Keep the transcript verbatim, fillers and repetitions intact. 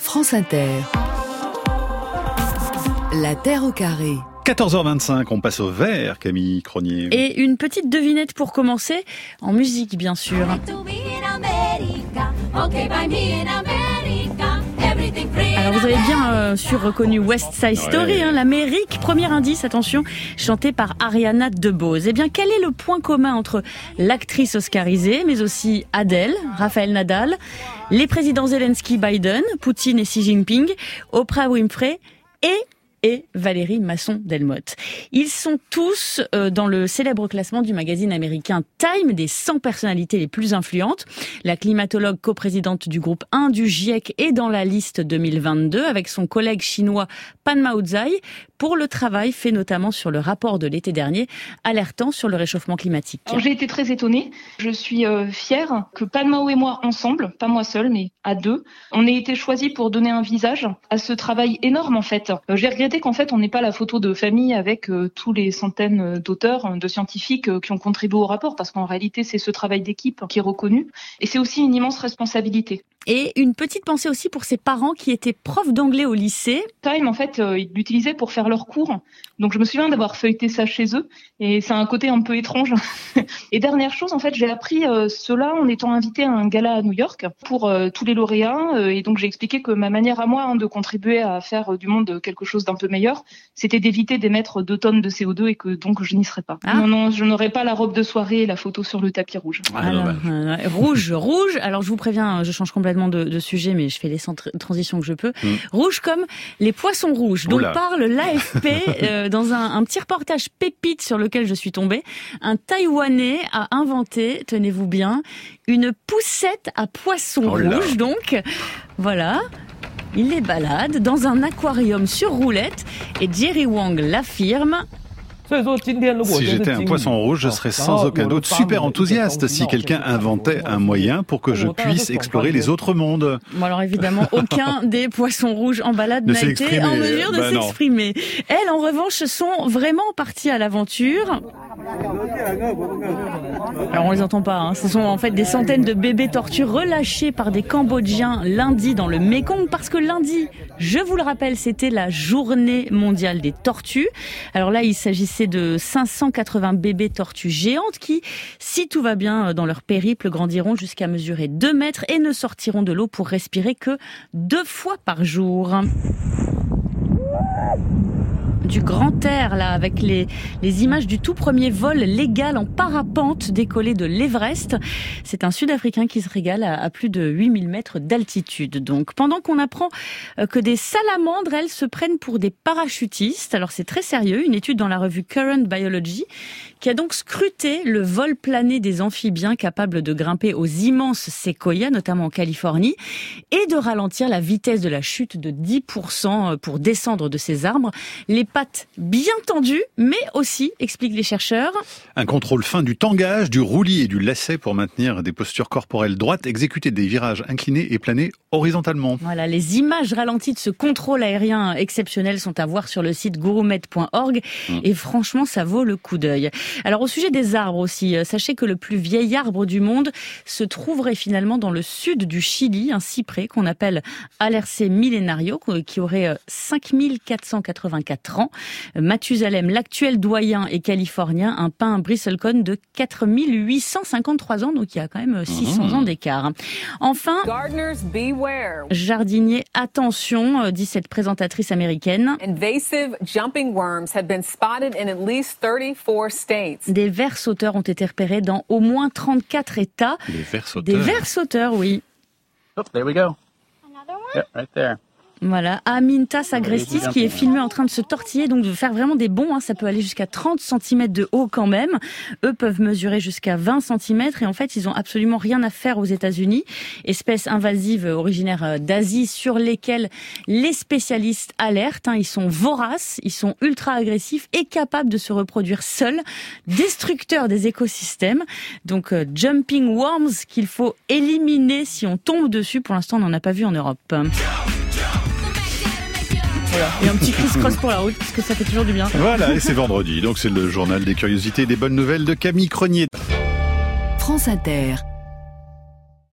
France Inter. La Terre au carré. quatorze heures vingt-cinq, on passe au vert, Camille Cronier. Et une petite devinette pour commencer, en musique bien sûr. Alors vous avez bien euh, sûr reconnu West Side Story, ouais. hein, l'Amérique, premier indice, attention, chanté par Ariana DeBose. Eh bien, quel est le point commun entre l'actrice oscarisée, mais aussi Adele, Rafael Nadal, les présidents Zelensky, Biden, Poutine et Xi Jinping, Oprah Winfrey et... et Valérie Masson-Delmotte. Ils sont tous euh, dans le célèbre classement du magazine américain Time des cent personnalités les plus influentes. La climatologue coprésidente du groupe un du GIEC est dans la liste deux mille vingt-deux avec son collègue chinois Pan Maozai pour le travail fait notamment sur le rapport de l'été dernier alertant sur le réchauffement climatique. Alors, j'ai été très étonnée. Je suis euh, fière que Pan Mao et moi ensemble, pas moi seule mais à deux, on ait été choisis pour donner un visage à ce travail énorme en fait. Euh, j'ai regretté qu'en fait on n'ait pas la photo de famille avec euh, tous les centaines d'auteurs, de scientifiques euh, qui ont contribué au rapport parce qu'en réalité c'est ce travail d'équipe qui est reconnu et c'est aussi une immense responsabilité. Et une petite pensée aussi pour ses parents qui étaient profs d'anglais au lycée. Time, en fait, euh, ils l'utilisaient pour faire leurs cours. Donc, je me souviens d'avoir feuilleté ça chez eux. Et c'est un côté un peu étrange. Et dernière chose, en fait, j'ai appris euh, cela en étant invitée à un gala à New York pour euh, tous les lauréats. Euh, et donc, j'ai expliqué que ma manière à moi hein, de contribuer à faire euh, du monde quelque chose d'un peu meilleur, c'était d'éviter d'émettre deux tonnes de C O deux et que donc je n'y serais pas. Ah. Non, non, je n'aurais pas la robe de soirée et la photo sur le tapis rouge. Ah, alors, euh, rouge, rouge. Alors, je vous préviens, je change complètement De, de sujet, mais je fais les transitions que je peux. Mmh. Rouge comme les poissons rouges, dont Oula. parle l'A F P euh, dans un, un petit reportage pépite sur lequel je suis tombée. Un Taïwanais a inventé, tenez-vous bien, une poussette à poissons oh rouges. Donc, voilà. Il les balade dans un aquarium sur roulette et Jerry Wang l'affirme. Si j'étais un poisson rouge, je serais sans aucun doute super enthousiaste si quelqu'un inventait un moyen pour que je puisse explorer les autres mondes. Bon alors évidemment, aucun des poissons rouges en balade n'a été en mesure de bah s'exprimer. Non. Elles, en revanche, sont vraiment parties à l'aventure. Alors on les entend pas, hein. Ce sont en fait des centaines de bébés tortues relâchés par des Cambodgiens lundi dans le Mékong, parce que lundi, je vous le rappelle, c'était la journée mondiale des tortues. Alors là, il s'agissait de cinq cent quatre-vingts bébés tortues géantes qui, si tout va bien dans leur périple, grandiront jusqu'à mesurer deux mètres et ne sortiront de l'eau pour respirer que deux fois par jour. Du grand air, là, avec les, les images du tout premier vol légal en parapente décollé de l'Everest. C'est un Sud-Africain qui se régale à, à plus de huit mille mètres d'altitude. Donc, pendant qu'on apprend que des salamandres, elles, se prennent pour des parachutistes. Alors, c'est très sérieux. Une étude dans la revue Current Biology qui a donc scruté le vol plané des amphibiens capables de grimper aux immenses séquoias, notamment en Californie, et de ralentir la vitesse de la chute de dix pour cent pour descendre de ces arbres. Les pattes bien tendues, mais aussi, expliquent les chercheurs, un contrôle fin du tangage, du roulis et du lacet pour maintenir des postures corporelles droites, exécuter des virages inclinés et planer horizontalement. Voilà, les images ralenties de ce contrôle aérien exceptionnel sont à voir sur le site gurumed point org mmh. et franchement, ça vaut le coup d'œil. Alors, au sujet des arbres aussi, sachez que le plus vieil arbre du monde se trouverait finalement dans le sud du Chili, un cyprès qu'on appelle Alerce millenario, qui aurait cinq mille quatre cent quatre-vingt-quatre ans. Mathusalem, l'actuel doyen, est californien, un pin bristlecone de quatre mille huit cent cinquante-trois ans, donc il y a quand même six cents mmh. ans d'écart. Enfin, jardinier, attention, dit cette présentatrice américaine. Invasive jumping worms have been spotted in at least thirty-four states. Des vers sauteurs ont été repérés dans au moins trente-quatre États. Des vers sauteurs. Des vers sauteurs, oui. Oh, there we go. Yep, right there. Voilà, Amintas agrestis qui est filmé en train de se tortiller, donc de faire vraiment des bonds, hein, ça peut aller jusqu'à trente centimètres de haut quand même. Eux peuvent mesurer jusqu'à vingt centimètres et en fait, ils ont absolument rien à faire aux États-Unis. Espèces invasives originaires d'Asie sur lesquelles les spécialistes alertent. Hein, ils sont voraces, ils sont ultra agressifs et capables de se reproduire seuls, destructeurs des écosystèmes. Donc, euh, jumping worms qu'il faut éliminer si on tombe dessus. Pour l'instant, on n'en a pas vu en Europe. Voilà. Et un petit criss-cross pour la route, parce que ça fait toujours du bien. Voilà, et c'est vendredi, donc c'est le journal des curiosités et des bonnes nouvelles de Camille Cronier. France Inter.